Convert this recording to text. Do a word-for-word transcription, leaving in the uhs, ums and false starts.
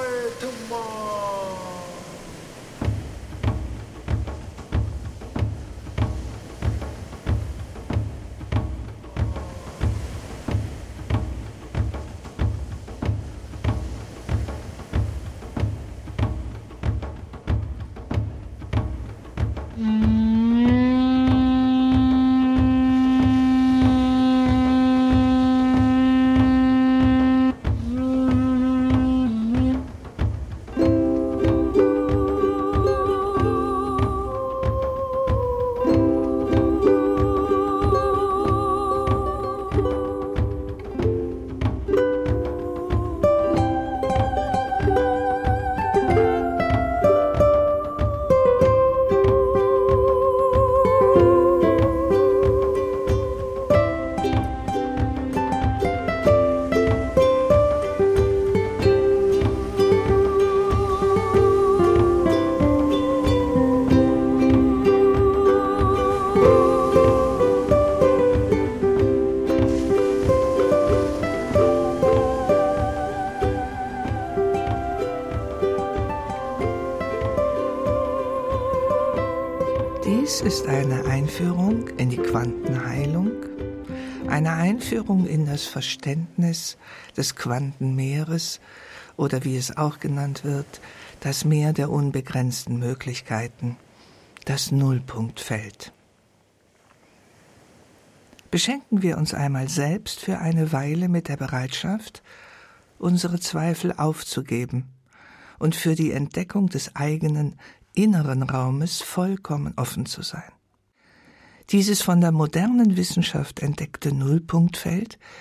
tomorrow. Dies ist eine Einführung in die Quantenheilung, eine Einführung in das Verständnis des Quantenmeeres oder wie es auch genannt wird, das Meer der unbegrenzten Möglichkeiten, das Nullpunktfeld. Beschenken wir uns einmal selbst für eine Weile mit der Bereitschaft, unsere Zweifel aufzugeben und für die Entdeckung des eigenen inneren Raumes vollkommen offen zu sein. Dieses von der modernen Wissenschaft entdeckte Nullpunktfeld